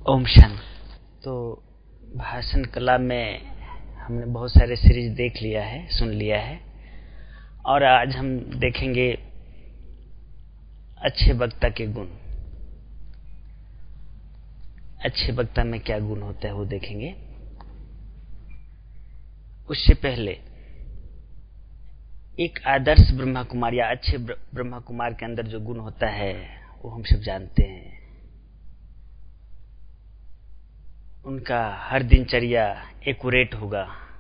ओम शांति। तो भाषण कला में हमने बहुत सारे सीरीज देख लिया है, सुन लिया है, और आज हम देखेंगे अच्छे वक्ता के गुण। अच्छे वक्ता में क्या गुण होता है वो देखेंगे। उससे पहले एक आदर्श ब्रह्मा कुमार या अच्छे ब्रह्मा कुमार के अंदर जो गुण होता है वो हम सब जानते हैं। उनका हर दिनचर्या एक्यूरेट होगा।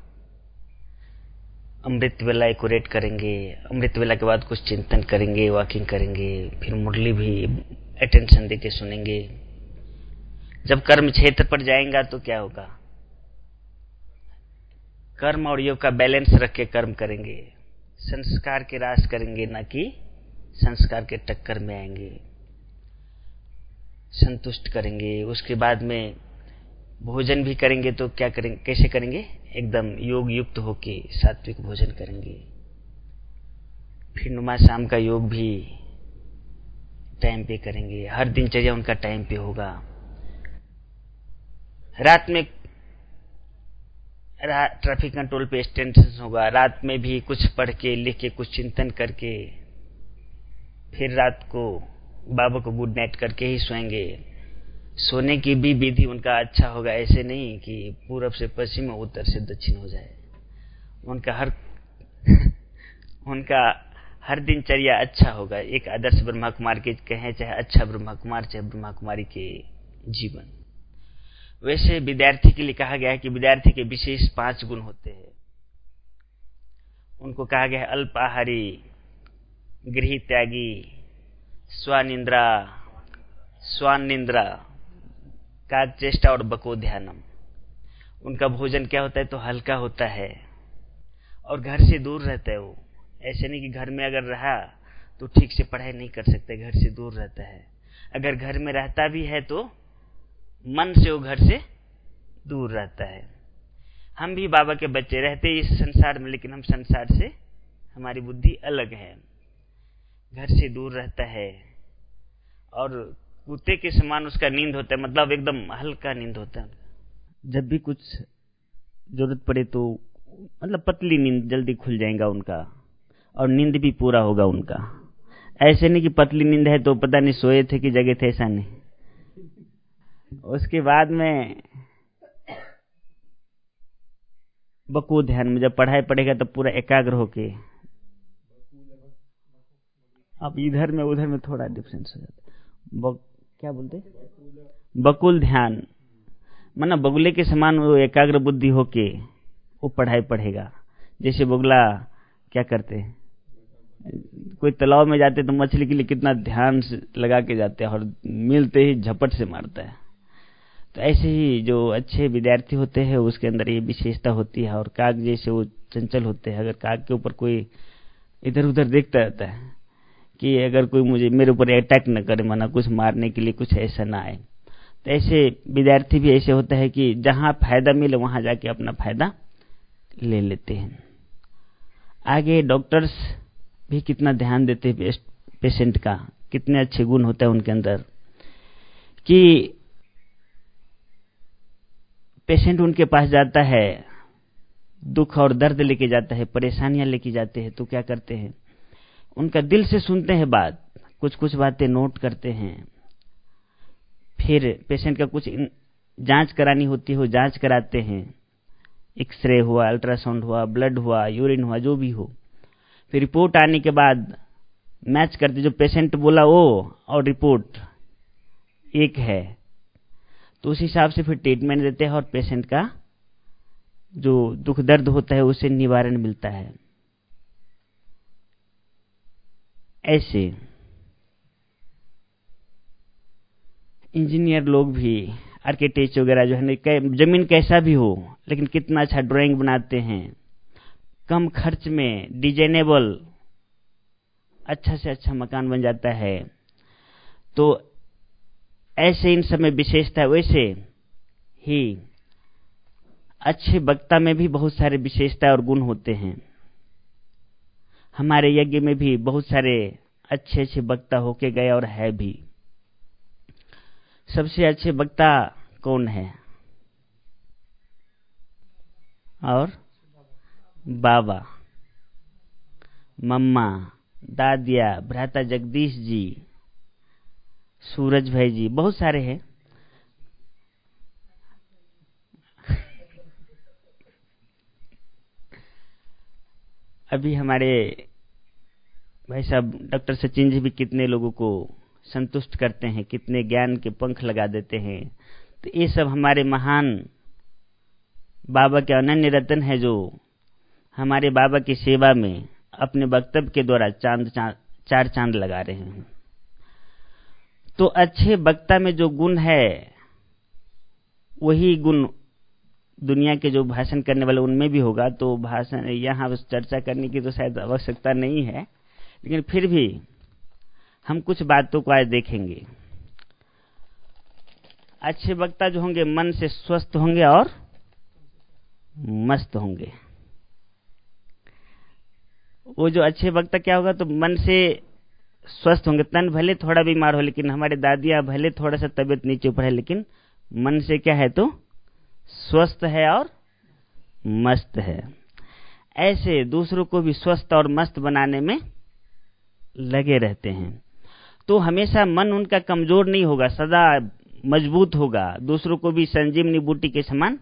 अमृत वेला एक्यूरेट करेंगे, अमृत वेला के बाद कुछ चिंतन करेंगे, वॉकिंग करेंगे, फिर मुरली भी अटेंशन देके सुनेंगे। जब कर्म क्षेत्र पर जाएंगा तो क्या होगा, कर्म और योग का बैलेंस रख के कर्म करेंगे, संस्कार के रास करेंगे, ना कि संस्कार के टक्कर में आएंगे। संतुष्ट करेंगे। उसके बाद में भोजन भी करेंगे तो क्या करेंगे, कैसे करेंगे, एकदम योग युक्त होके सात्विक भोजन करेंगे। फिर नुमा शाम का योग भी टाइम पे करेंगे। हर दिनचर्या उनका टाइम पे होगा। रात में ट्रैफिक कंट्रोल पे टेंशन होगा। रात में भी कुछ पढ़ के लिख के कुछ चिंतन करके फिर रात को बाबा को गुड नाइट करके ही सोएंगे। सोने की भी विधि उनका अच्छा होगा। ऐसे नहीं कि पूरब से पश्चिम और उत्तर से दक्षिण हो जाए। उनका हर दिनचर्या अच्छा होगा। एक आदर्श ब्रह्मा कुमार के कहें, चाहे अच्छा ब्रह्मा कुमार चाहे ब्रह्मा कुमारी के जीवन। वैसे विद्यार्थी के लिए कहा गया है कि विद्यार्थी के विशेष 5 गुण होते हैं। उनको कहा गया है अल्पाहारी, गृह त्यागी, स्वानिंद्रा, काचेष्टा और बको ध्यानम। उनका भोजन क्या होता है तो हल्का होता है और घर से दूर रहता है। वो ऐसे नहीं कि घर में अगर रहा तो ठीक से पढ़ाई नहीं कर सकते, घर से दूर रहता है। अगर घर में रहता भी है तो मन से वो घर से दूर रहता है। हम भी बाबा के बच्चे रहते इस संसार में, लेकिन हम संसार से हमारी बुद्धि अलग है। घर से दूर रहता है और कुत्ते के समान उसका नींद होता है, मतलब एकदम हल्का नींद होता है। जब भी कुछ जरूरत पड़े तो मतलब पतली नींद जल्दी खुल जाएगा उनका, और नींद भी पूरा होगा उनका। ऐसे नहीं कि पतली नींद है तो पता नहीं सोए थे कि जगह थे, ऐसा नहीं। उसके बाद में बको ध्यान में जब पढ़ाई पढ़ेगा तब पूरा एकाग्र होके, अब इधर में उधर में थोड़ा डिफरेंस हो जाता है। क्या बोलते, बकुल ध्यान, माना बगुले के समान वो एकाग्र बुद्धि होके वो पढ़ाई पढ़ेगा। जैसे बगुला क्या करते हैं, कोई तालाब में जाते तो मछली के लिए कितना ध्यान से लगा के जाते हैं और मिलते ही झपट से मारता है। तो ऐसे ही जो अच्छे विद्यार्थी होते हैं उसके अंदर ये विशेषता होती है। और काग जैसे वो चंचल होते हैं। अगर काग के ऊपर कोई इधर उधर देखता रहता है कि अगर कोई मेरे ऊपर अटैक न करे, माना कुछ मारने के लिए कुछ ऐसा ना आए, तो ऐसे विद्यार्थी भी ऐसे होता है कि जहां फायदा मिले वहां जाके अपना फायदा ले लेते हैं। आगे डॉक्टर्स भी कितना ध्यान देते हैं पेशेंट का, कितने अच्छे गुण होते हैं उनके अंदर कि पेशेंट उनके पास जाता है, दुख और दर्द लेके जाता है, परेशानियां लेके जाते हैं, तो क्या करते हैं, उनका दिल से सुनते हैं बात, कुछ कुछ बातें नोट करते हैं। फिर पेशेंट का कुछ जांच करानी होती है, जांच कराते हैं। एक्सरे हुआ, अल्ट्रासाउंड हुआ, ब्लड हुआ, यूरिन हुआ, जो भी हो। फिर रिपोर्ट आने के बाद मैच करते, जो पेशेंट बोला वो और रिपोर्ट एक है, तो उस हिसाब से फिर ट्रीटमेंट देते हैं और पेशेंट का जो दुख दर्द होता है उससे निवारण मिलता है। ऐसे इंजीनियर लोग भी, आर्किटेक्ट वगैरह जो है, जमीन कैसा भी हो लेकिन कितना अच्छा ड्राइंग बनाते हैं, कम खर्च में डिजाइनेबल अच्छा से अच्छा मकान बन जाता है। तो ऐसे इन सब में विशेषता है। वैसे ही अच्छे वक्ता में भी बहुत सारे विशेषता और गुण होते हैं। हमारे यज्ञ में भी बहुत सारे अच्छे अच्छे वक्ता होके गए और है भी। सबसे अच्छे वक्ता कौन है? और बाबा, मम्मा, दादिया, भ्राता जगदीश जी, सूरज भाई जी, बहुत सारे हैं। अभी हमारे भाई साहब डॉक्टर सचिन जी भी कितने लोगों को संतुष्ट करते हैं, कितने ज्ञान के पंख लगा देते हैं। तो ये सब हमारे महान बाबा के अनन्य रतन है, जो हमारे बाबा की सेवा में अपने वक्तव्य के द्वारा चार चांद लगा रहे हैं। तो अच्छे वक्ता में जो गुण है, वही गुण दुनिया के जो भाषण करने वाले उनमें भी होगा। तो भाषण यहाँ चर्चा करने की तो शायद आवश्यकता नहीं है, लेकिन फिर भी हम कुछ बातों को आज देखेंगे। अच्छे वक्ता जो होंगे मन से स्वस्थ होंगे और मस्त होंगे। वो जो अच्छे वक्ता क्या होगा, तो मन से स्वस्थ होंगे। तन भले थोड़ा बीमार हो, लेकिन हमारे दादियां भले थोड़ा सा तबियत नीचे ऊपर है, लेकिन मन से क्या है, तो स्वस्थ है और मस्त है। ऐसे दूसरों को भी स्वस्थ और मस्त बनाने में लगे रहते हैं। तो हमेशा मन उनका कमजोर नहीं होगा, सदा मजबूत होगा। दूसरों को भी संजीवनी बूटी के समान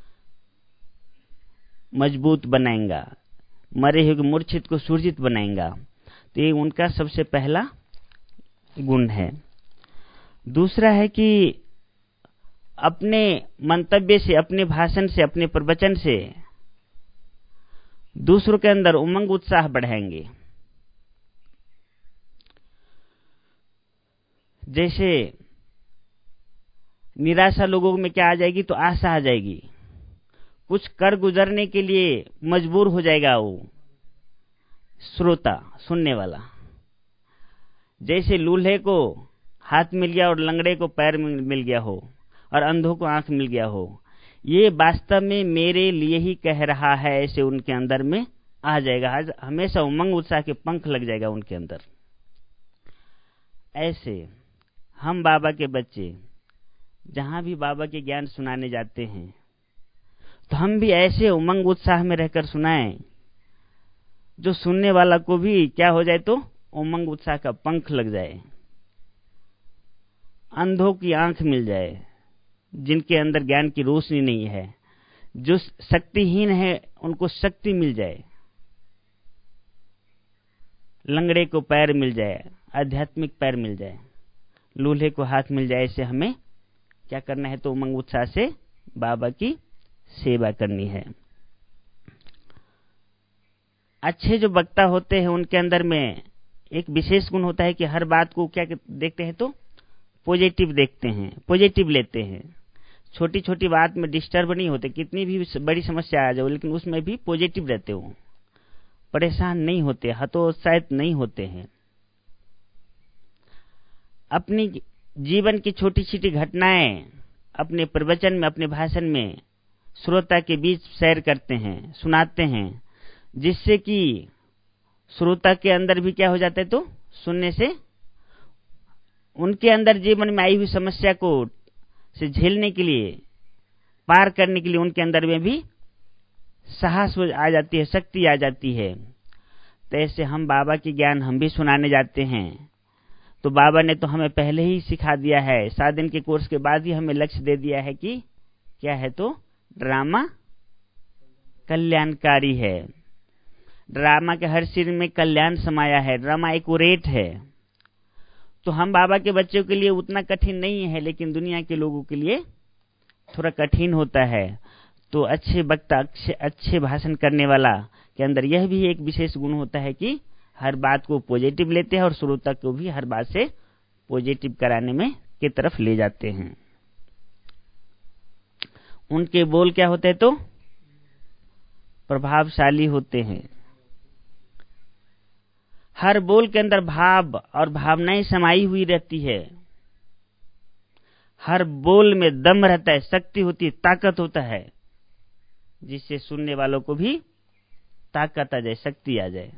मजबूत बनाएगा, मरे हुए मूर्छित को सुरजित बनाएगा। तो ये उनका सबसे पहला गुण है। दूसरा है कि अपने मंतव्य से, अपने भाषण से, अपने प्रवचन से दूसरों के अंदर उमंग उत्साह बढ़ाएंगे। जैसे निराशा लोगों में क्या आ जाएगी, तो आशा आ जाएगी। कुछ कर गुजरने के लिए मजबूर हो जाएगा वो श्रोता, सुनने वाला। जैसे लूल्हे को हाथ मिल गया और लंगड़े को पैर मिल गया हो और अंधों को आंख मिल गया हो, ये वास्तव में मेरे लिए ही कह रहा है, ऐसे उनके अंदर में आ जाएगा। आज हमेशा उमंग उत्साह के पंख लग जाएगा उनके अंदर। ऐसे हम बाबा के बच्चे जहां भी बाबा के ज्ञान सुनाने जाते हैं, तो हम भी ऐसे उमंग उत्साह में रहकर सुनाएं, जो सुनने वाला को भी क्या हो जाए, तो उमंग उत्साह का पंख लग जाए। अंधों की आंख मिल जाए, जिनके अंदर ज्ञान की रोशनी नहीं है, जो शक्तिहीन है उनको शक्ति मिल जाए। लंगड़े को पैर मिल जाए, आध्यात्मिक पैर मिल जाए, लूल्हे को हाथ मिल जाए। ऐसे हमें क्या करना है, तो उमंग उत्साह से बाबा की सेवा करनी है। अच्छे जो वक्ता होते हैं उनके अंदर में एक विशेष गुण होता है कि हर बात को क्या देखते हैं, तो पॉजिटिव देखते हैं, पॉजिटिव लेते हैं। छोटी छोटी बात में डिस्टर्ब नहीं होते, कितनी भी बड़ी समस्या आ जाए, लेकिन उसमें भी पॉजिटिव रहते हो, परेशान नहीं होते, हतोत्साहित नहीं होते हैं। अपनी जीवन की छोटी छोटी घटनाएं अपने प्रवचन में, अपने भाषण में श्रोता के बीच शेयर करते हैं, सुनाते हैं, जिससे कि श्रोता के अंदर भी क्या हो जाता है, तो सुनने से उनके अंदर जीवन में आई हुई समस्या को से झेलने के लिए, पार करने के लिए उनके अंदर में भी साहस आ जाती है, शक्ति आ जाती है। तो ऐसे हम बाबा की ज्ञान हम भी सुनाने जाते हैं, तो बाबा ने तो हमें पहले ही सिखा दिया है, 7 दिन के कोर्स के बाद ही हमें लक्ष्य दे दिया है कि क्या है, तो ड्रामा कल्याणकारी है। ड्रामा के हर सीन में कल्याण समाया है, ड्रामा एक्यूरेट है। तो हम बाबा के बच्चों के लिए उतना कठिन नहीं है, लेकिन दुनिया के लोगों के लिए थोड़ा कठिन होता है। तो अच्छे वक्ता, अच्छे भाषण करने वाला के अंदर यह भी एक विशेष गुण होता है कि हर बात को पॉजिटिव लेते हैं और श्रोता को भी हर बात से पॉजिटिव कराने में की तरफ ले जाते हैं। उनके बोल क्या होते हैं, तो प्रभावशाली होते हैं। हर बोल के अंदर भाव और भावनाएं समाई हुई रहती है। हर बोल में दम रहता है, शक्ति होती है, ताकत होता है, जिससे सुनने वालों को भी ताकत आ जाए, शक्ति आ जाए।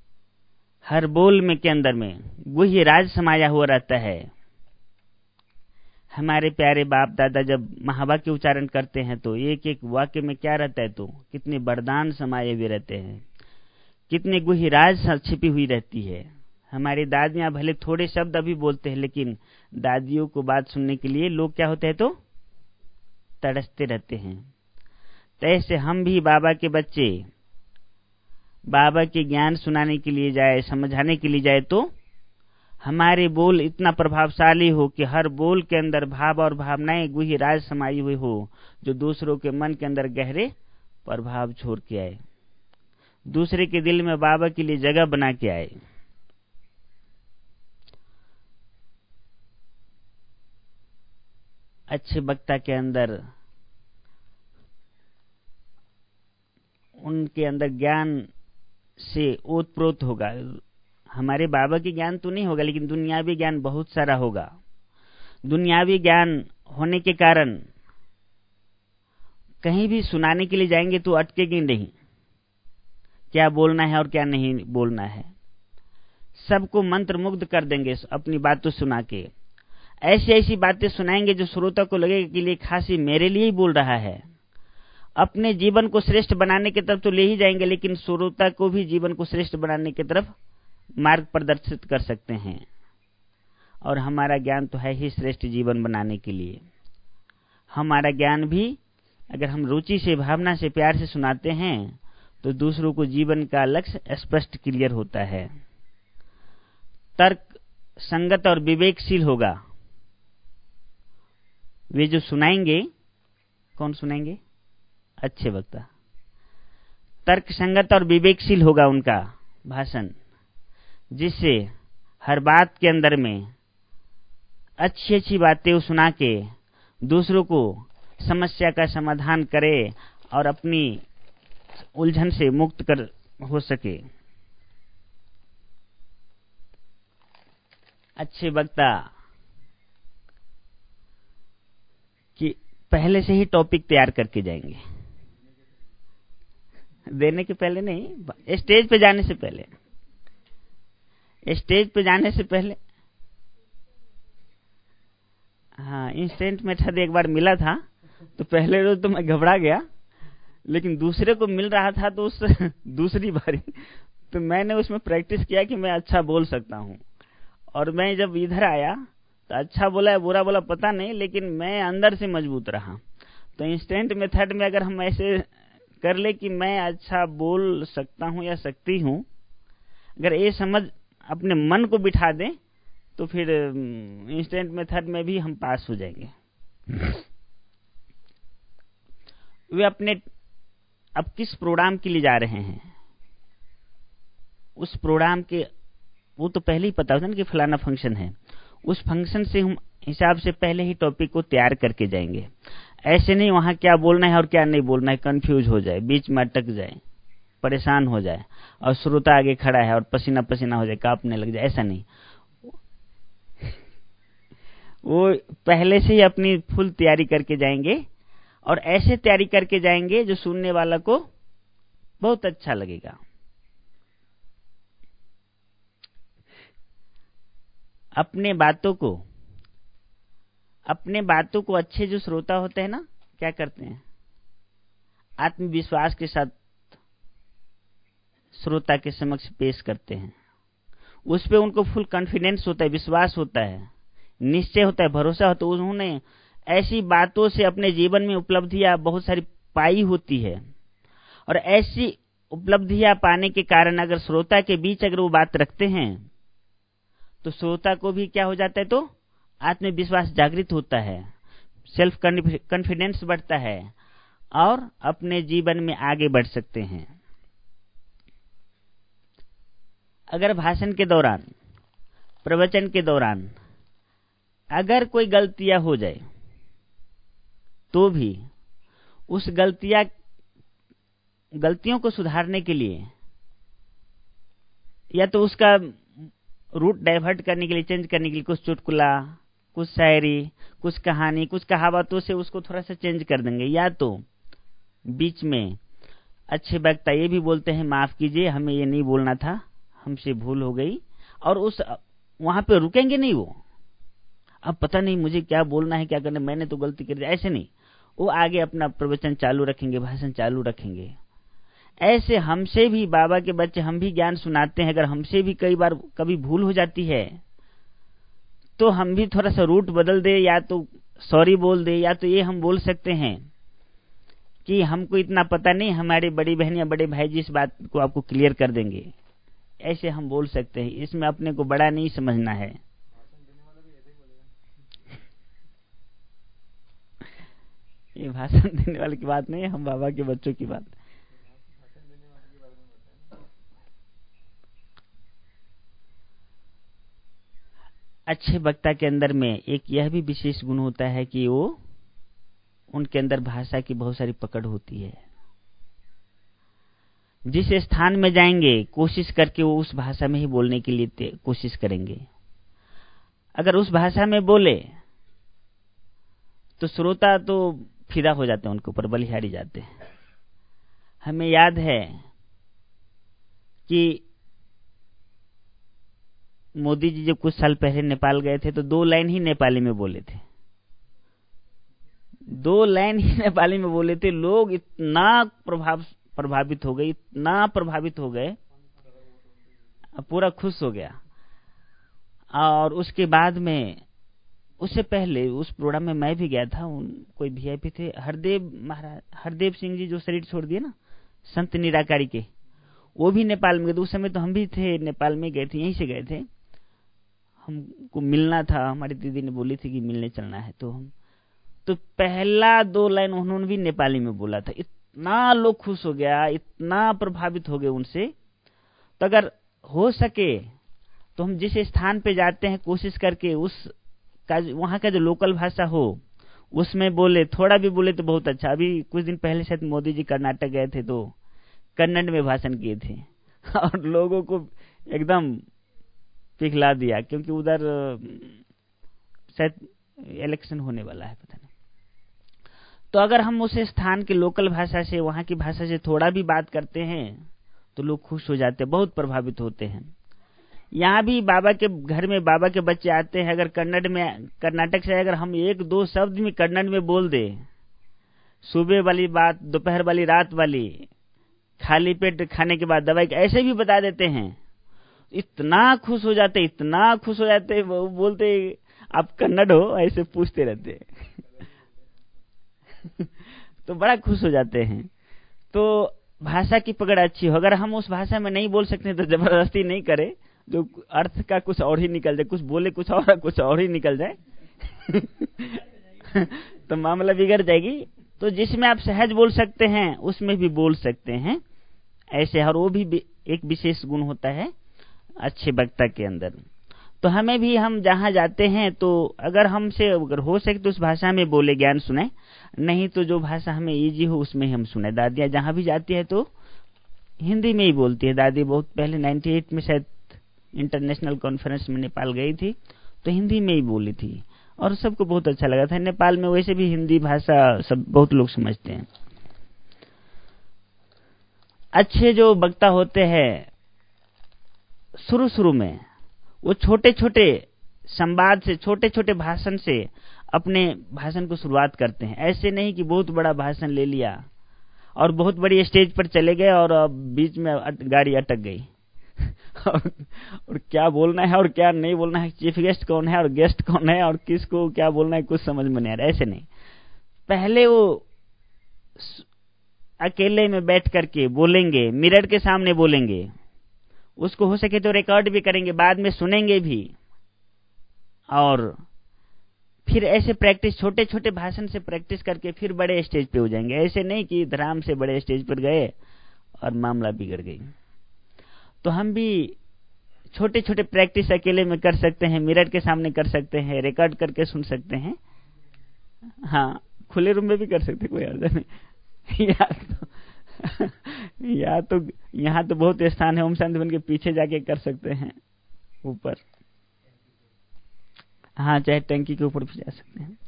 हर बोल में के अंदर में गुह्य राज समाया हुआ रहता है। हमारे प्यारे बाप दादा जब महावाक्य उच्चारण करते हैं तो एक एक वाक्य में क्या रहता है, तो कितने वरदान समाये हुए रहते हैं, कितने गुह्य राज छिपी हुई रहती है। हमारी दादियां भले थोड़े शब्द अभी बोलते हैं, लेकिन दादियों को बात सुनने के लिए लोग क्या होते हैं, तो तड़सते रहते हैं। तो ऐसे हम भी बाबा के बच्चे बाबा के ज्ञान सुनाने के लिए जाए, समझाने के लिए जाए, तो हमारे बोल इतना प्रभावशाली हो कि हर बोल के अंदर भाव और भावनाएं गुह्य राज समाई हुई हो, जो दूसरों के मन के अंदर गहरे प्रभाव छोड़ के आए, दूसरे के दिल में बाबा के लिए जगह बना के आए। अच्छे वक्ता के अंदर उनके अंदर ज्ञान से ओतप्रोत होगा। हमारे बाबा के ज्ञान तो नहीं होगा, लेकिन दुनियावी ज्ञान बहुत सारा होगा। दुनियावी ज्ञान होने के कारण कहीं भी सुनाने के लिए जाएंगे तो अटकेंगे नहीं, क्या बोलना है और क्या नहीं बोलना है। सबको मंत्र मुग्ध कर देंगे अपनी बातों सुना के। ऐसी ऐसी बातें सुनाएंगे जो श्रोता को लगेगा कि ये खासी मेरे लिए ही बोल रहा है। अपने जीवन को श्रेष्ठ बनाने की तरफ तो ले ही जाएंगे, लेकिन श्रोता को भी जीवन को श्रेष्ठ बनाने की तरफ मार्ग प्रदर्शित कर सकते हैं। और हमारा ज्ञान तो है ही श्रेष्ठ जीवन बनाने के लिए। हमारा ज्ञान भी अगर हम रुचि से, भावना से, प्यार से सुनाते हैं तो दूसरों को जीवन का लक्ष्य स्पष्ट क्लियर होता है। तर्क संगत और विवेकशील होगा। वे जो सुनाएंगे, कौन सुनाएंगे? अच्छे वक्ता। तर्क संगत और विवेकशील होगा उनका भाषण, जिससे हर बात के अंदर में अच्छी अच्छी बातें सुना के दूसरों को समस्या का समाधान करे और अपनी उलझन से मुक्त कर हो सके। अच्छे वक्ता कि पहले से ही टॉपिक तैयार करके जाएंगे, देने के पहले नहीं, स्टेज पे जाने से पहले। स्टेज पे जाने से पहले हाँ, इंस्टेंट मेथड एक बार मिला था तो पहले रोज तो मैं घबरा गया, लेकिन दूसरे को मिल रहा था तो उस दूसरी बारी तो मैंने उसमें प्रैक्टिस किया कि मैं अच्छा बोल सकता हूं। और मैं जब इधर आया तो अच्छा बोला या बुरा बोला पता नहीं, लेकिन मैं अंदर से मजबूत रहा। तो इंस्टेंट मेथड में अगर हम ऐसे कर ले कि मैं अच्छा बोल सकता हूं या सकती हूं, अगर ये समझ अपने मन को बिठा दें तो फिर इंस्टेंट मेथड में भी हम पास हो जाएंगे। वे अपने अब किस प्रोग्राम के लिए जा रहे हैं, उस प्रोग्राम के वो तो पहले ही पता होता है ना कि फलाना फंक्शन है। उस फंक्शन से हम हिसाब से पहले ही टॉपिक को तैयार करके जाएंगे। ऐसे नहीं वहां क्या बोलना है और क्या नहीं बोलना है, कंफ्यूज हो जाए, बीच में अटक जाए, परेशान हो जाए और श्रोता आगे खड़ा है और पसीना पसीना हो जाए, कांपने लग जाए। ऐसा नहीं, वो पहले से ही अपनी फुल तैयारी करके जाएंगे और ऐसे तैयारी करके जाएंगे जो सुनने वाला को बहुत अच्छा लगेगा। अपने बातों को अच्छे जो श्रोता होते हैं ना, क्या करते हैं, आत्मविश्वास के साथ श्रोता के समक्ष पेश करते हैं। उस पे उनको फुल कॉन्फिडेंस होता है, विश्वास होता है, निश्चय होता है, भरोसा होता है। उन्होंने ऐसी बातों से अपने जीवन में उपलब्धियां बहुत सारी पाई होती है, और ऐसी उपलब्धियां पाने के कारण अगर श्रोता के बीच अगर वो बात रखते हैं तो श्रोता को भी क्या हो जाता है, तो आत्मविश्वास जागृत होता है, सेल्फ कॉन्फिडेंस बढ़ता है और अपने जीवन में आगे बढ़ सकते हैं। अगर भाषण के दौरान, प्रवचन के दौरान अगर कोई गलतियां हो जाए तो भी उस गलतियों को सुधारने के लिए या तो उसका रूट डाइवर्ट करने के लिए, चेंज करने के लिए कुछ चुटकुला, कुछ शायरी, कुछ कहानी, कुछ कहावतों से उसको थोड़ा सा चेंज कर देंगे। या तो बीच में अच्छे वक्ता ये भी बोलते हैं, माफ कीजिए हमें ये नहीं बोलना था, हमसे भूल हो गई, और उस वहां पे रुकेंगे नहीं, वो अब पता नहीं मुझे क्या बोलना है, क्या करना है, मैंने तो गलती कर दी, ऐसे नहीं। वो आगे अपना प्रवचन चालू रखेंगे, भाषण चालू रखेंगे। ऐसे हमसे भी बाबा के बच्चे, हम भी ज्ञान सुनाते हैं, अगर हमसे भी कई बार कभी भूल हो जाती है तो हम भी थोड़ा सा रूट बदल दे, या तो सॉरी बोल दे, या तो ये हम बोल सकते हैं कि हमको इतना पता नहीं, हमारी बड़ी बहन या बड़े भाई जी इस बात को आपको क्लियर कर देंगे, ऐसे हम बोल सकते हैं। इसमें अपने को बड़ा नहीं समझना है। ये भाषण देने वाले की बात नहीं है, हम बाबा के बच्चों की बात। अच्छे वक्ता के अंदर में एक यह भी विशेष गुण होता है कि वो, उनके अंदर भाषा की बहुत सारी पकड़ होती है। जिस स्थान में जाएंगे कोशिश करके वो उस भाषा में ही बोलने के लिए कोशिश करेंगे। अगर उस भाषा में बोले तो श्रोता तो फिदा हो जाते हैं, उनके ऊपर बलिहारी जाते हैं। हमें याद है कि मोदी जी जब कुछ साल पहले नेपाल गए थे तो 2 लाइन ही नेपाली में बोले थे, 2 लाइन ही नेपाली में बोले थे। लोग इतना प्रभावित हो गए, इतना प्रभावित हो गए, पूरा खुश हो गया। और उसके बाद में, उससे पहले उस प्रोग्राम में मैं भी गया था, कोई वीआईपी थे, हरदेव सिंह जी जो शरीर छोड़ दिए ना, संत निराकारी के, वो भी नेपाल में गए। उस समय तो हम भी थे, नेपाल में गए थे, यहीं से गए थे। हमको मिलना था, हमारी दीदी ने बोली थी कि मिलने चलना है, तो हम तो पहला 2 लाइन उन्होंने भी नेपाली में बोला था। इतना लोग खुश हो गया, इतना प्रभावित हो गए उनसे। तो अगर हो सके तो हम जिस स्थान पे जाते हैं कोशिश करके उस का, वहां का जो लोकल भाषा हो उसमें बोले, थोड़ा भी बोले तो बहुत अच्छा। अभी कुछ दिन पहले शायद मोदी जी कर्नाटक गए थे तो कन्नड़ में भाषण किए थे और लोगों को एकदम पिघला दिया, क्योंकि उधर शायद इलेक्शन होने वाला है, पता नहीं। तो अगर हम उस स्थान के लोकल भाषा से, वहां की भाषा से थोड़ा भी बात करते हैं तो लोग खुश हो जाते हैं, बहुत प्रभावित होते हैं। यहाँ भी बाबा के घर में बाबा के बच्चे आते हैं, अगर कन्नड़ में, कर्नाटक से अगर हम 1-2 शब्द में कन्नड़ में बोल दे, सुबह वाली बात, दोपहर वाली, रात वाली, खाली पेट खाने के बाद दवाई, ऐसे भी बता देते हैं, इतना खुश हो जाते, इतना खुश हो जाते। वो बोलते आप कन्नड़ हो, ऐसे पूछते रहते तो बड़ा खुश हो जाते हैं। तो भाषा की पकड़ अच्छी हो। अगर हम उस भाषा में नहीं बोल सकते तो जबरदस्ती नहीं करे, जो अर्थ का कुछ और ही निकल जाए, कुछ बोले कुछ और ही निकल जाए तो मामला बिगड़ जाएगी। तो जिसमें आप सहज बोल सकते हैं उसमें भी बोल सकते हैं ऐसे। और वो भी एक विशेष गुण होता है अच्छे वक्ता के अंदर। तो हमें भी, हम जहां जाते हैं तो अगर हमसे अगर हो सके तो उस भाषा में बोले, ज्ञान सुने, नहीं तो जो भाषा हमें इजी हो उसमें हम सुने। दादियां जहां भी जाती है तो हिंदी में ही बोलती है। दादी बहुत पहले 98 में शायद इंटरनेशनल कॉन्फ्रेंस में नेपाल गई थी तो हिंदी में ही बोली थी और सबको बहुत अच्छा लगा था। नेपाल में वैसे भी हिंदी भाषा सब बहुत लोग समझते हैं। अच्छे जो वक्ता होते हैं शुरू में वो छोटे छोटे संवाद से, छोटे छोटे भाषण से अपने भाषण को शुरुआत करते हैं। ऐसे नहीं कि बहुत बड़ा भाषण ले लिया और बहुत बड़ी स्टेज पर चले गए और बीच में गाड़ी अटक गई और क्या बोलना है और क्या नहीं बोलना है, चीफ गेस्ट कौन है और गेस्ट कौन है और किसको क्या बोलना है, कुछ समझ में नहीं आ रहा। ऐसे नहीं, पहले वो अकेले में बैठ करके बोलेंगे, मिरर के सामने बोलेंगे, उसको हो सके तो रिकॉर्ड भी करेंगे, बाद में सुनेंगे भी। और फिर ऐसे प्रैक्टिस, छोटे छोटे भाषण से प्रैक्टिस करके फिर बड़े स्टेज पे हो जाएंगे। ऐसे नहीं कि धराम से बड़े स्टेज पर गए और मामला बिगड़ गई। तो हम भी छोटे छोटे प्रैक्टिस अकेले में कर सकते हैं, मिरर के सामने कर सकते हैं, रिकॉर्ड करके सुन सकते हैं। हाँ, खुले रूम में भी कर सकते, कोई अर्थ नहीं। या तो यहाँ तो बहुत स्थान है, ओम शांति वन के पीछे जाके कर सकते हैं, ऊपर। हाँ, चाहे टंकी के ऊपर भी जा सकते हैं।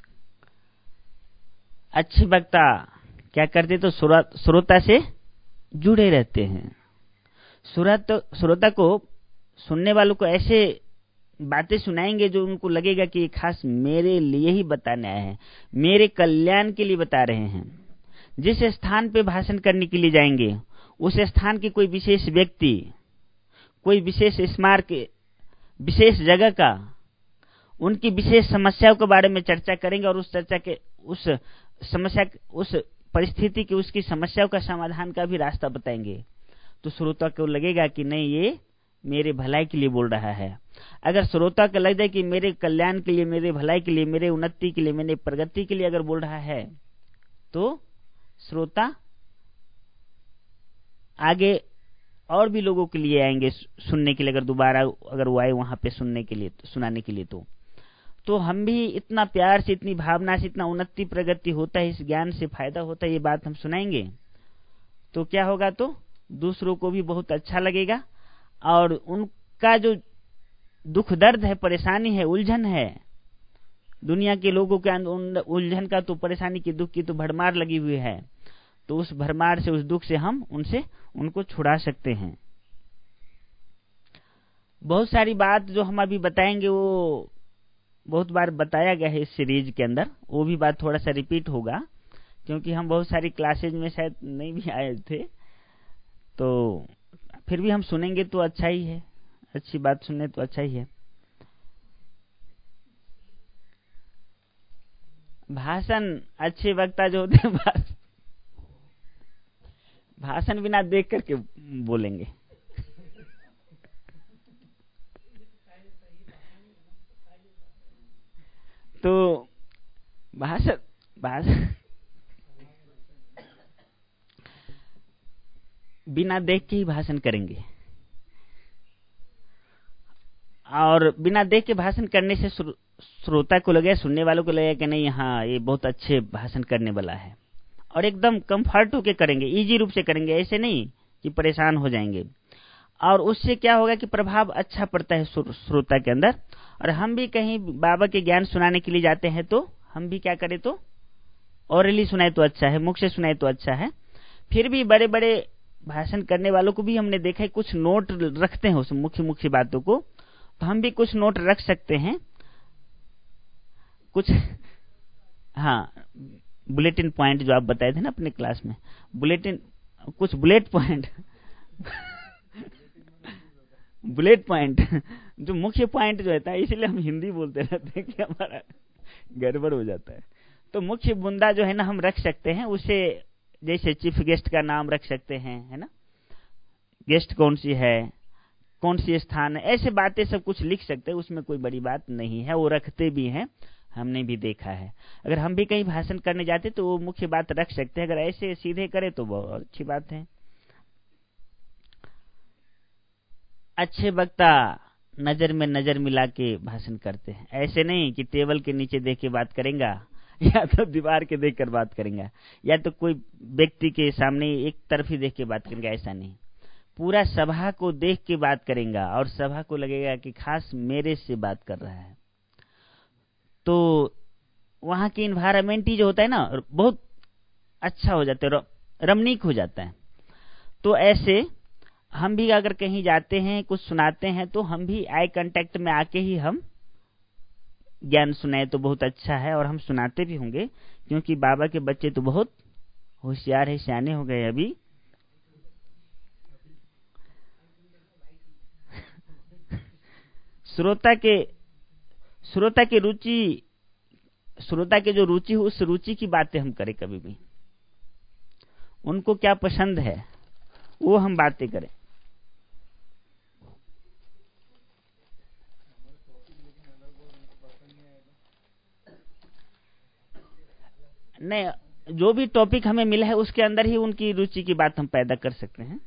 अच्छे वक्ता क्या करते तो श्रोता से जुड़े रहते हैं। श्रोता को, सुनने वालों को ऐसे बातें सुनाएंगे जो उनको लगेगा कि ये खास मेरे लिए ही बताने आए हैं, मेरे कल्याण के लिए बता रहे हैं। जिस स्थान पे भाषण करने के लिए जाएंगे उस स्थान की कोई विशेष व्यक्ति, कोई विशेष स्मारक, विशेष जगह का, उनकी विशेष समस्याओं के बारे में चर्चा करेंगे और उस चर्चा के उस समस्या, उस परिस्थिति की, उसकी समस्याओं का समाधान का भी रास्ता बताएंगे। तो श्रोता को लगेगा कि नहीं, ये मेरे भलाई के लिए बोल रहा है। अगर श्रोता को लग जाए कि मेरे कल्याण के लिए, मेरे भलाई के लिए, मेरे उन्नति के लिए, मेरे प्रगति के लिए अगर बोल रहा है, तो श्रोता आगे और भी लोगों के लिए आएंगे सुनने के लिए, अगर दोबारा अगर वो आए वहां पे सुनने के लिए, सुनाने के लिए। तो हम भी इतना प्यार से, इतनी भावना से, इतना उन्नति प्रगति होता है, इस ज्ञान से फायदा होता है, ये बात हम सुनाएंगे तो क्या होगा, तो दूसरों को भी बहुत अच्छा लगेगा और उनका जो दुख दर्द है, परेशानी है, उलझन है, दुनिया के लोगों के उलझन का, तो परेशानी की, दुख की तो भरमार लगी हुई है, तो उस भरमार से, उस दुख से हम उनको छुड़ा सकते हैं। बहुत सारी बात जो हम अभी बताएंगे वो बहुत बार बताया गया है इस सीरीज के अंदर, वो भी बात थोड़ा सा रिपीट होगा क्योंकि हम बहुत सारी क्लासेज में शायद नहीं भी आए थे, तो फिर भी हम सुनेंगे तो अच्छा ही है, अच्छी बात सुनने तो अच्छा ही है। भाषण, अच्छे वक्ता जो होते हैं भाषण बिना देख करके बोलेंगे। तो भाषण बिना देख के ही भाषण करेंगे, और बिना देख के भाषण करने से श्रोता को लगे, सुनने वालों को लगे कि नहीं, हाँ ये बहुत अच्छे भाषण करने वाला है, और एकदम कंफर्ट होके करेंगे, इजी रूप से करेंगे, ऐसे नहीं कि परेशान हो जाएंगे। और उससे क्या होगा कि प्रभाव अच्छा पड़ता है श्रोता के अंदर। और हम भी कहीं बाबा के ज्ञान सुनाने के लिए जाते हैं तो हम भी क्या करें, तो ओरली सुनाए तो अच्छा है, मुख से सुनाए तो अच्छा है। फिर भी बड़े बड़े भाषण करने वालों को भी हमने देखा है, कुछ नोट रखते हैं उस मुख्य बातों को, तो हम भी कुछ नोट रख सकते हैं, कुछ, हाँ, बुलेटिन पॉइंट जो आप बताए थे ना अपने क्लास में, बुलेटिन, कुछ बुलेट पॉइंट बुलेट पॉइंट जो मुख्य पॉइंट जो रहता है, इसलिए हम हिंदी बोलते रहते हैं कि हमारा गड़बड़ हो जाता है। तो मुख्य बुंदा जो है ना हम रख सकते हैं, उसे जैसे चीफ गेस्ट का नाम रख सकते हैं, है ना, गेस्ट कौन सी है, कौन सी स्थान है, ऐसे बातें सब कुछ लिख सकते हैं, उसमें कोई बड़ी बात नहीं है, वो रखते भी हैं, हमने भी देखा है। अगर हम भी कहीं भाषण करने जाते तो वो मुख्य बात रख सकते हैं, अगर ऐसे सीधे करें तो बहुत अच्छी बात है। अच्छे वक्ता नजर में नजर मिला के भाषण करते हैं, ऐसे नहीं कि टेबल के नीचे देख के बात करेंगे या तो दीवार के देख कर बात करेंगे या तो कोई व्यक्ति के सामने एक तरफ ही देख के बात करेंगे, ऐसा नहीं, पूरा सभा को देख के बात करेंगे और सभा को लगेगा कि खास मेरे से बात कर रहा है। तो वहां की इन्वायरमेंट ही जो होता है ना बहुत अच्छा हो जाता है, रमणीक हो जाता है। तो ऐसे हम भी अगर कहीं जाते हैं, कुछ सुनाते हैं, तो हम भी आई कांटेक्ट में आके ही हम ज्ञान सुनाए तो बहुत अच्छा है, और हम सुनाते भी होंगे क्योंकि बाबा के बच्चे तो बहुत होशियार है, सियाने हो गए अभी। श्रोता के रुचि, श्रोता के जो रुचि हो उस रुचि की बातें हम करें, कभी भी उनको क्या पसंद है वो हम बातें करें। नहीं, जो भी टॉपिक हमें मिला है उसके अंदर ही उनकी रुचि की बात हम पैदा कर सकते हैं।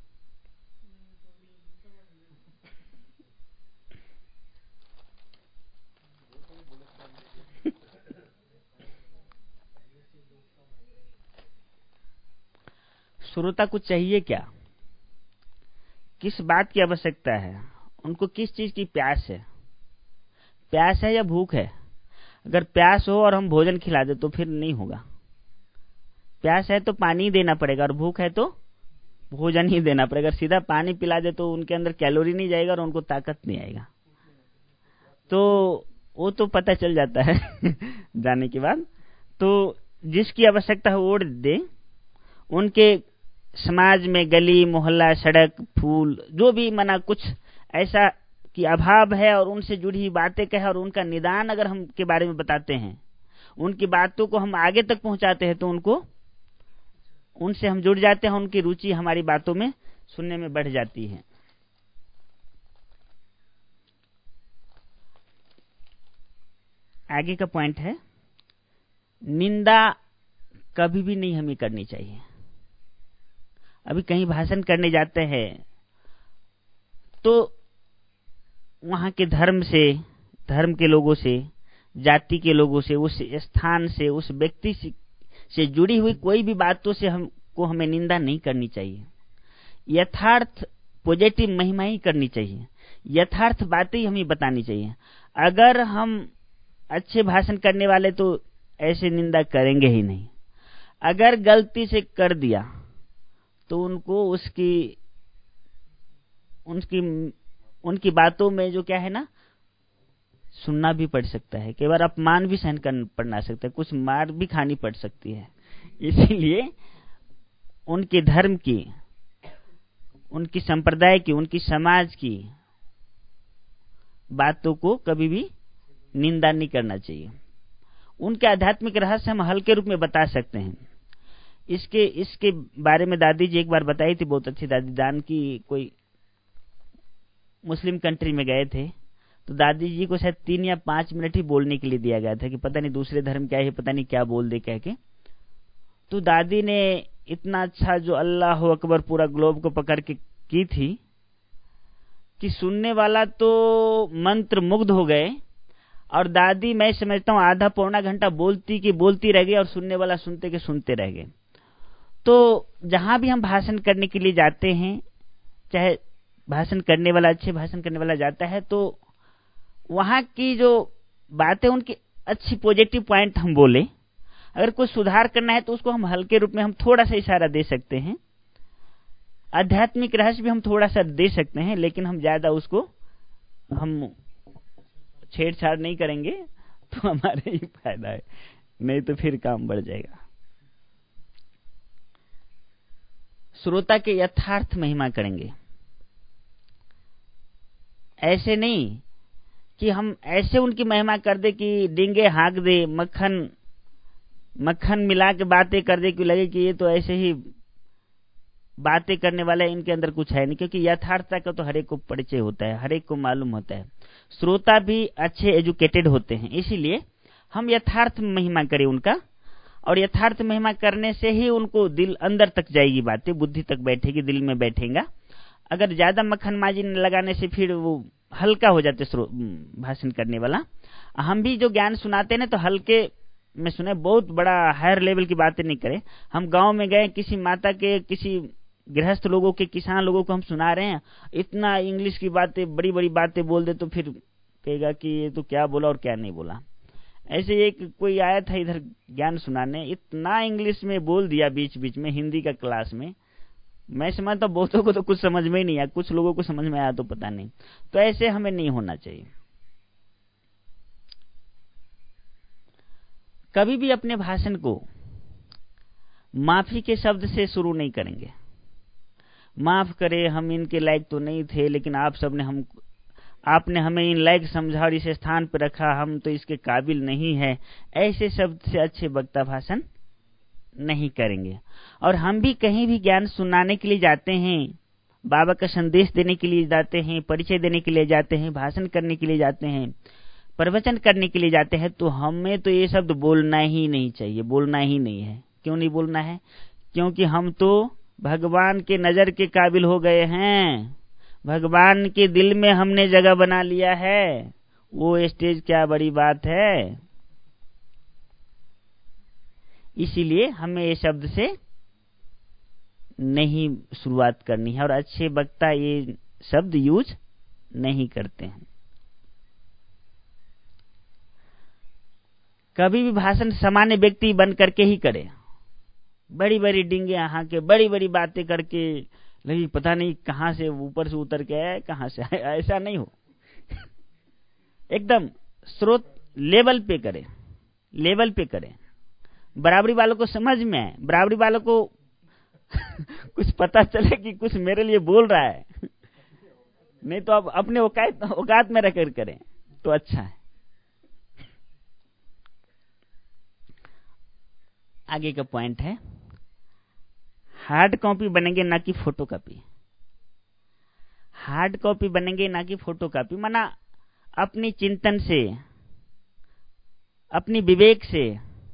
श्रोता को चाहिए क्या, किस बात की आवश्यकता है, उनको किस चीज की प्यास है या भूख है। अगर प्यास हो और हम भोजन खिला दे तो फिर नहीं होगा। प्यास है तो पानी देना पड़ेगा, और भूख है तो भोजन ही देना पड़ेगा। सीधा पानी पिला दे तो उनके अंदर कैलोरी नहीं जाएगा और उनको ताकत नहीं आएगा। तो वो तो पता चल जाता है जाने के बाद। तो जिसकी आवश्यकता है वोट दे। उनके समाज में गली मोहल्ला सड़क फूल जो भी मना कुछ ऐसा कि अभाव है और उनसे जुड़ी हुई बातें कहे और उनका निदान अगर हम के बारे में बताते हैं, उनकी बातों को हम आगे तक पहुंचाते हैं, तो उनसे हम जुड़ जाते हैं, उनकी रुचि हमारी बातों में सुनने में बढ़ जाती है। आगे का पॉइंट है, निंदा कभी भी नहीं हमें करनी चाहिए। अभी कहीं भाषण करने जाते हैं तो वहां के धर्म के लोगों से, जाति के लोगों से, उस स्थान से, उस व्यक्ति से जुड़ी हुई कोई भी बातों से हमें निंदा नहीं करनी चाहिए। यथार्थ पॉजिटिव महिमा ही करनी चाहिए, यथार्थ बातें ही हमें बतानी चाहिए। अगर हम अच्छे भाषण करने वाले तो ऐसे निंदा करेंगे ही नहीं। अगर गलती से कर दिया तो उनको उनकी बातों में जो क्या है ना, सुनना भी पड़ सकता है, कई बार अपमान भी सहन करना पड़ना सकता है, कुछ मार भी खानी पड़ सकती है। इसीलिए उनके धर्म की, उनकी संप्रदाय की, उनकी समाज की बातों को कभी भी निंदा नहीं करना चाहिए। उनके आध्यात्मिक रहस्य हम हल्के रूप में बता सकते हैं। इसके बारे में दादी जी एक बार बताई थी, बहुत अच्छी दादी दान की। कोई मुस्लिम कंट्री में गए थे तो दादी जी को शायद 3 या 5 मिनट ही बोलने के लिए दिया गया था कि पता नहीं दूसरे धर्म क्या है, पता नहीं क्या बोल दे कह के। तो दादी ने इतना अच्छा जो अल्लाह अकबर पूरा ग्लोब को पकड़ के की थी कि सुनने वाला तो मंत्र मुग्ध हो गए। और दादी मैं समझता हूँ आधा पौना घंटा बोलती रह गई और सुनने वाला सुनते के सुनते रह गए। तो जहां भी हम भाषण करने के लिए जाते हैं, चाहे भाषण करने वाला अच्छे भाषण करने वाला जाता है, तो वहां की जो बातें उनकी अच्छी पॉजिटिव पॉइंट हम बोले। अगर कोई सुधार करना है तो उसको हम हल्के रूप में हम थोड़ा सा इशारा दे सकते हैं। आध्यात्मिक रहस्य भी हम थोड़ा सा दे सकते हैं, लेकिन हम ज्यादा उसको हम छेड़छाड़ नहीं करेंगे तो हमारे ही फायदा है, नहीं तो फिर काम बढ़ जाएगा। श्रोता के यथार्थ महिमा करेंगे, ऐसे नहीं कि हम ऐसे उनकी महिमा कर दे कि डिंगे हाँक दे, मक्खन मिला के बातें कर दे कि लगे कि ये तो ऐसे ही बातें करने वाला है, इनके अंदर कुछ है नहीं। क्योंकि यथार्थता का तो हर एक को परिचय होता है, हर एक को मालूम होता है। श्रोता भी अच्छे एजुकेटेड होते हैं, इसीलिए हम यथार्थ महिमा करें उनका। और यथार्थ महिमा करने से ही उनको दिल अंदर तक जाएगी, बातें बुद्धि तक बैठेगी, दिल में बैठेगा। अगर ज्यादा मक्खनबाजी लगाने से फिर वो हल्का हो जाते भाषण करने वाला। हम भी जो ज्ञान सुनाते हैं तो हल्के में सुने, बहुत बड़ा हायर लेवल की बातें नहीं करें। हम गांव में गए, किसी माता के, किसी गृहस्थ लोगों के, किसान लोगों को हम सुना रहे हैं, इतना इंग्लिश की बातें, बड़ी बड़ी बातें बोल दे तो फिर कहेगा कि ये तो क्या बोला और क्या नहीं बोला। ऐसे एक कोई आया था इधर ज्ञान सुनाने, इतना इंग्लिश में बोल दिया बीच बीच में, हिंदी का क्लास में। मैं समझता बहुतों को तो कुछ समझ में ही नहीं आया, कुछ लोगों को समझ में आया तो पता नहीं। तो ऐसे हमें नहीं होना चाहिए। कभी भी अपने भाषण को माफी के शब्द से शुरू नहीं करेंगे। माफ करे, हम इनके लायक तो नहीं थे, लेकिन आपने हमें इन लायक समझा और इस स्थान पर रखा, हम तो इसके काबिल नहीं है। ऐसे शब्द से अच्छे वक्ता भाषण नहीं करेंगे। और हम भी कहीं भी ज्ञान सुनाने के लिए जाते हैं, बाबा का संदेश देने के लिए जाते हैं, परिचय देने के लिए जाते हैं, भाषण करने के लिए जाते हैं, प्रवचन करने के लिए जाते हैं, तो हमें तो ये शब्द बोलना ही नहीं चाहिए, बोलना ही नहीं है। क्यों नहीं बोलना है? क्योंकि हम तो भगवान के नजर के काबिल हो गए हैं, भगवान के दिल में हमने जगह बना लिया है। वो स्टेज क्या बड़ी बात है। इसीलिए हमें ये शब्द से नहीं शुरुआत करनी है, और अच्छे वक्ता ये शब्द यूज नहीं करते हैं। कभी भी भाषण सामान्य व्यक्ति बन करके ही करे। बड़ी बड़ी डिंगे यहाँ के, बड़ी बड़ी बातें करके लगी पता नहीं कहां से ऊपर से उतर के आया, कहां से आया, ऐसा नहीं हो। एकदम स्रोत लेवल पे करें, लेवल पे करें, बराबरी वालों को समझ में आए, बराबरी वालों को कुछ पता चले कि कुछ मेरे लिए बोल रहा है। नहीं तो आप अपने औकात में रहकर करें तो अच्छा है। आगे का पॉइंट है, हार्ड कॉपी बनेंगे ना कि फोटो कॉपी। हार्ड कॉपी बनेंगे ना कि फोटो कॉपी, माना अपनी चिंतन से, अपनी विवेक से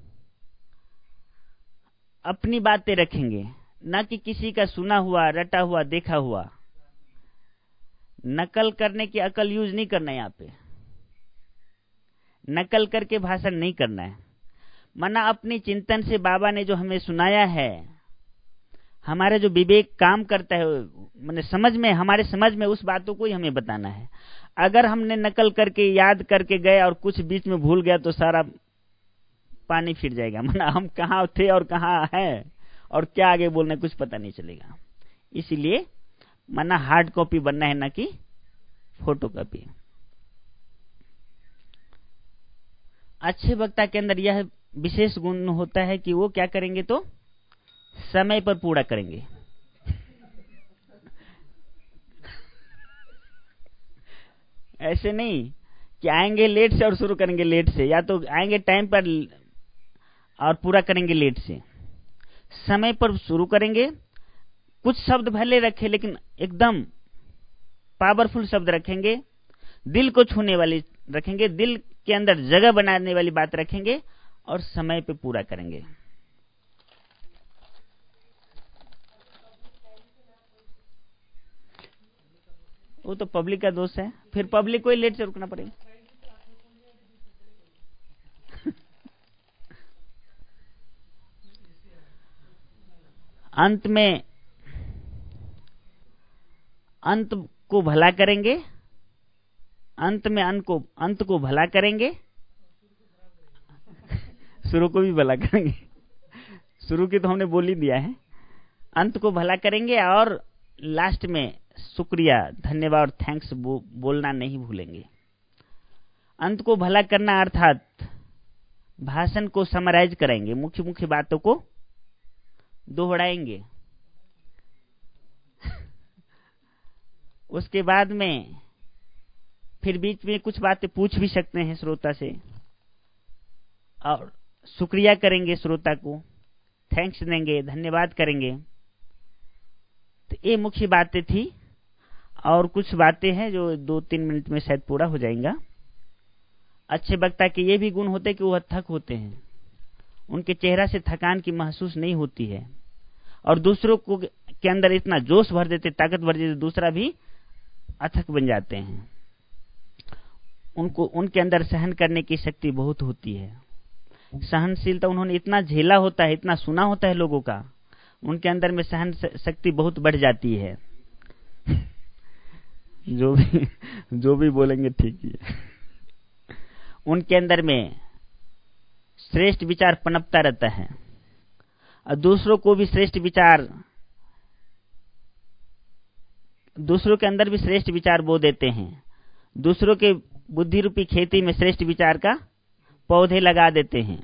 अपनी बातें रखेंगे, ना कि किसी का सुना हुआ, रटा हुआ, देखा हुआ। नकल करने की अकल यूज नहीं करना है, यहाँ पे नकल करके भाषण नहीं करना है। माना अपनी चिंतन से बाबा ने जो हमें सुनाया है, हमारे जो विवेक काम करता है, मैंने समझ में, हमारे समझ में उस बातों को ही हमें बताना है। अगर हमने नकल करके याद करके गए और कुछ बीच में भूल गया तो सारा पानी फिर जाएगा। माना हम कहाँ थे और कहाँ है और क्या आगे बोलना कुछ पता नहीं चलेगा। इसीलिए माना हार्ड कॉपी बनना है ना कि फोटो कॉपी। अच्छे वक्ता के अंदर यह विशेष गुण होता है कि वो क्या करेंगे तो समय पर पूरा करेंगे। ऐसे नहीं कि आएंगे लेट से और शुरू करेंगे लेट से, या तो आएंगे टाइम पर और पूरा करेंगे लेट से। समय पर शुरू करेंगे, कुछ शब्द भले रखे लेकिन एकदम पावरफुल शब्द रखेंगे, दिल को छूने वाली रखेंगे, दिल के अंदर जगह बनाने वाली बात रखेंगे और समय पे पूरा करेंगे। वो तो पब्लिक का दोष है, फिर पब्लिक को ही लेट से रुकना पड़ेगा। अंत में अंत को भला करेंगे, अंत में अंत को भला करेंगे, शुरू को भी भला करेंगे। शुरू की तो हमने बोल ही दिया है। अंत को भला करेंगे और लास्ट में शुक्रिया, धन्यवाद और थैंक्स बोलना नहीं भूलेंगे। अंत को भला करना अर्थात भाषण को समराइज करेंगे, मुख्य मुख्य बातों को दोहराएंगे। उसके बाद में फिर बीच में कुछ बातें पूछ भी सकते हैं श्रोता से और शुक्रिया करेंगे, श्रोता को थैंक्स देंगे, धन्यवाद करेंगे। तो ये मुख्य बातें थी और कुछ बातें हैं जो 2-3 मिनट में शायद पूरा हो जाएगा। अच्छे वक्ता के ये भी गुण होते कि वो अथक होते हैं, उनके चेहरा से थकान की महसूस नहीं होती है और दूसरों को के अंदर इतना जोश भर देते, ताकत भर देते, दूसरा भी अथक बन जाते हैं। उनके अंदर सहन करने की शक्ति बहुत होती है, सहनशीलता, उन्होंने इतना झेला होता है, इतना सुना होता है लोगों का, उनके अंदर में सहन शक्ति बहुत बढ़ जाती है। जो भी बोलेंगे ठीक ही है। उनके अंदर में श्रेष्ठ विचार पनपता रहता है और दूसरों को भी श्रेष्ठ विचार, दूसरों के अंदर भी श्रेष्ठ विचार बो देते हैं, दूसरों के बुद्धि रूपी खेती में श्रेष्ठ विचार का पौधे लगा देते हैं।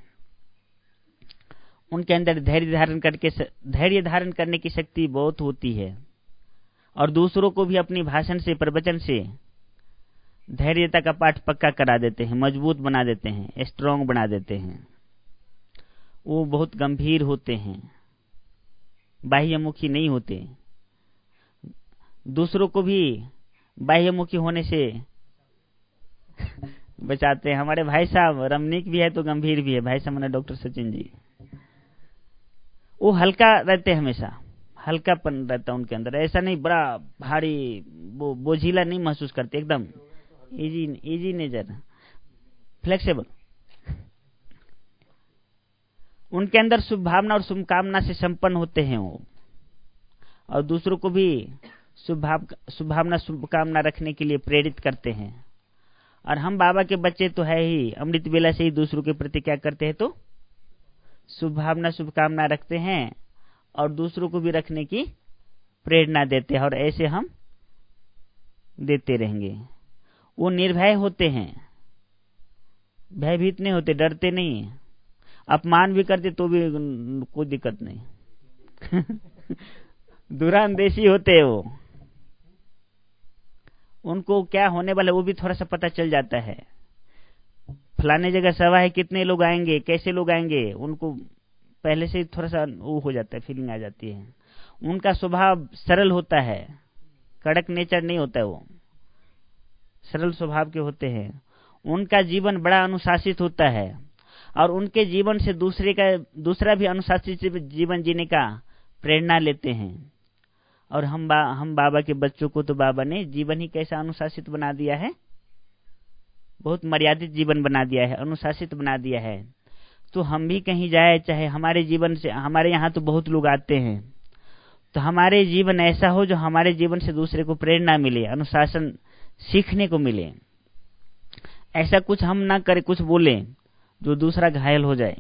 उनके अंदर धैर्य धारण करने की शक्ति बहुत होती है और दूसरों को भी अपनी भाषण से, प्रवचन से धैर्यता का पाठ पक्का करा देते हैं, मजबूत बना देते हैं, स्ट्रांग बना देते हैं। वो बहुत गंभीर होते हैं, बाह्यमुखी नहीं होते, दूसरों को भी बाह्यमुखी होने से बचाते हैं। हमारे भाई साहब रमणीक भी है तो गंभीर भी है, भाई साहब मैंने डॉक्टर सचिन जी, वो हल्का रहते, हमेशा हल्कापन रहता उनके अंदर, ऐसा नहीं बड़ा भारी बोझिला नहीं महसूस करते, एकदम इजी नेचर, फ्लेक्सिबल। उनके अंदर शुभ भावना और शुभकामना से संपन्न होते हैं वो, और दूसरों को भी शुभ भावना शुभकामना रखने के लिए प्रेरित करते हैं। और हम बाबा के बच्चे तो है ही, अमृत बेला से ही दूसरों के प्रति क्या करते हैं तो शुभ भावना शुभकामना रखते हैं और दूसरों को भी रखने की प्रेरणा देते हैं, और ऐसे हम देते रहेंगे। वो निर्भय होते हैं, भयभीत नहीं होते, डरते नहीं, अपमान भी करते तो भी कोई दिक्कत नहीं। दूरांदेशी होते हैं वो, उनको क्या होने वाला वो भी थोड़ा सा पता चल जाता है। फलाने जगह सभा है, कितने लोग आएंगे, कैसे लोग आएंगे, उनको पहले से थोड़ा सा वो हो जाता है, फीलिंग आ जाती है। उनका स्वभाव सरल होता है, कड़क नेचर नहीं होता है, वो सरल स्वभाव के होते हैं। उनका जीवन बड़ा अनुशासित होता है और उनके जीवन से दूसरा भी अनुशासित जीवन जीने का प्रेरणा लेते हैं। और हम बाबा के बच्चों को तो बाबा ने जीवन ही कैसा अनुशासित बना दिया है, बहुत मर्यादित जीवन बना दिया है, अनुशासित बना दिया है। तो हम भी कहीं जाए, चाहे हमारे जीवन से, हमारे यहाँ तो बहुत लोग आते हैं, तो हमारे जीवन ऐसा हो जो हमारे जीवन से दूसरे को प्रेरणा मिले, अनुशासन सीखने को मिले। ऐसा कुछ हम ना करें, कुछ बोले जो दूसरा घायल हो जाए।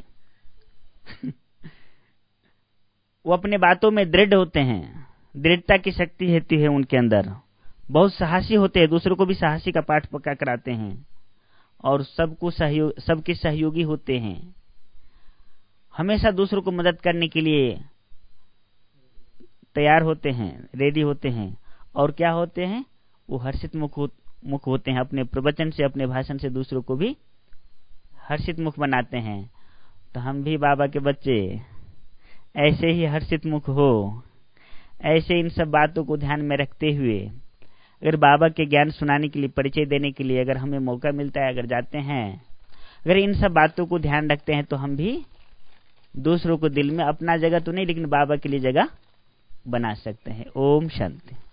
वो अपने बातों में दृढ़ होते हैं, दृढ़ता की शक्ति रहती है उनके अंदर, बहुत साहसी होते हैं, दूसरों को भी साहसी का पाठ पक्का कराते हैं और सबके सहयोगी होते हैं। हमेशा दूसरों को मदद करने के लिए तैयार होते हैं, रेडी होते हैं। और क्या होते हैं, वो हर्षित मुख होते हैं, अपने प्रवचन से, अपने भाषण से दूसरों को भी हर्षित मुख बनाते हैं। तो हम भी बाबा के बच्चे ऐसे ही हर्षित मुख हो, ऐसे इन सब बातों को ध्यान में रखते हुए, अगर बाबा के ज्ञान सुनाने के लिए, परिचय देने के लिए अगर हमें मौका मिलता है, अगर जाते हैं, अगर इन सब बातों को ध्यान रखते हैं, तो हम भी दूसरों को दिल में, अपना जगह तो नहीं लेकिन बाबा के लिए जगह बना सकते हैं। ओम शांति।